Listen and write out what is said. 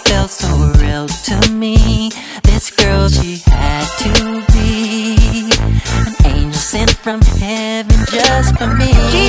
felt so real to me. This girl, she had to be an angel sent from heaven just for me.